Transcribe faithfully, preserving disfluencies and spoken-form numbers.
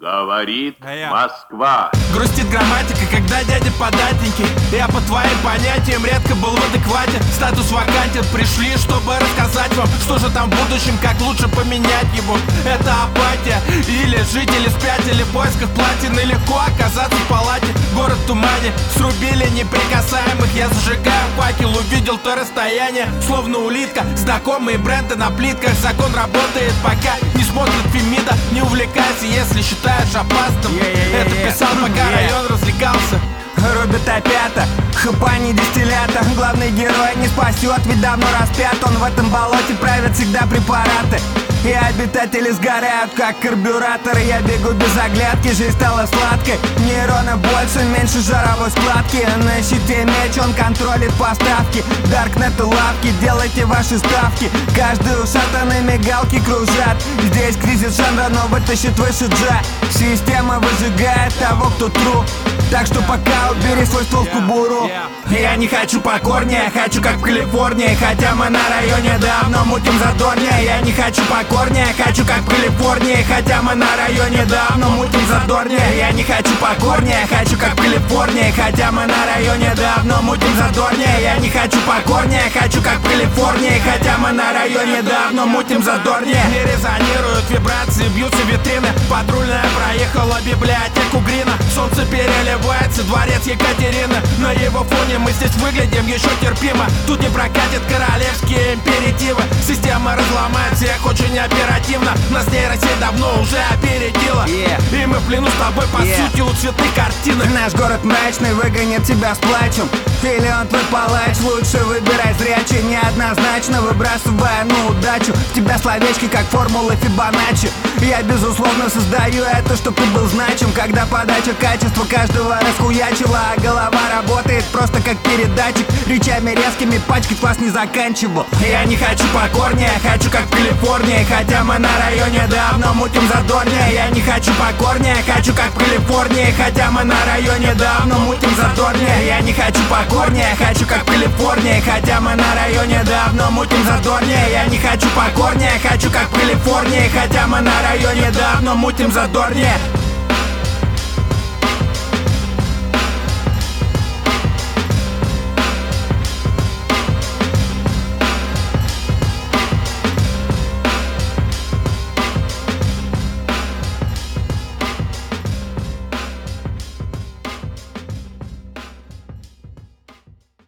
Говорит А я. Москва. Грустит грамматика, когда дядя податненький. Я по твоим понятиям редко был в адеквате. Статус вакантен, пришли, чтобы рассказать вам, что же там в будущем, как лучше поменять его. Это апатия, или жители спятили в поисках платины. Легко оказаться в палате, город в тумане. Срубили неприкасаемых, я зажигаю факел. Увидел то расстояние, словно улитка. Знакомые бренды на плитках. Закон работает, пока не смотрит Фемида. Не увлекайся, если считаешь опасным. Это писал, пока район развлекался. Рубит опята, хапани дистиллята. Главный герой не спасет, ведь давно распят. Он в этом болоте правит всегда препараты. И обитатели сгорают, как карбюраторы. Я бегу без оглядки, жизнь стала сладкой. Нейронов больше, меньше жировой складки. На щите меч, он контролит поставки. Даркнет и лавки, делайте ваши ставки. Каждый ушатанный мигалки кружат. Здесь кризис жанра, но вытащит выше джа. Система выжигает того, кто тру. Так что пока убери свой ствол в кубуру. Я не хочу покорнее, хочу как в Калифорнии. Хотя мы на районе давно мутим задорнее. Я не хочу покорнее, хочу как в Калифорнии. Хотя мы на районе давно мутим задорнее. Я не хочу покорнее, хочу как в Калифорнии. Хотя мы на районе давно мутим задорнее. Я не хочу покорнее, хочу как в Калифорнии. Хотя мы на районе давно мутим задорнее. Не резонируют вибрации, бьются витрины. Патрульная проехала библиотеку Грина. Солнце переливается, дворец Екатерины. На его фоне мы здесь выглядим еще терпимо. Тут не прокатят королевские императивы. Система разломает всех очень оперативно. Нас нейросеть давно уже опередила. Yeah. И мы в плену с тобой, по Yeah. сути, у цветной картины. Наш город мрачный выгонит тебя с плачем. Или он твой палач, лучше выбирай зрячий. Неоднозначно выбрасывая на удачу. В тебя словечки, как формулы Фибоначчи. Я безусловно создаю это, чтоб ты был значим. Когда подача качества каждого расхуячила, а голова работает просто как передатчик. Речами резкими пачкать вас не заканчивал. Я не хочу покорнее, хочу как в Калифорнии. Хотя мы на районе давно мутим задорнее. Я не хочу покорнее, хочу как в Калифорнии. Хотя мы на районе давно мутим задорнее. Я не хочу покорнее, хочу как в Калифорнии. Хотя мы на районе давно мутим задорнее. Я не хочу покорнее, хочу как в Калифорнии. Хотя мы на районе давно мутим задорнее.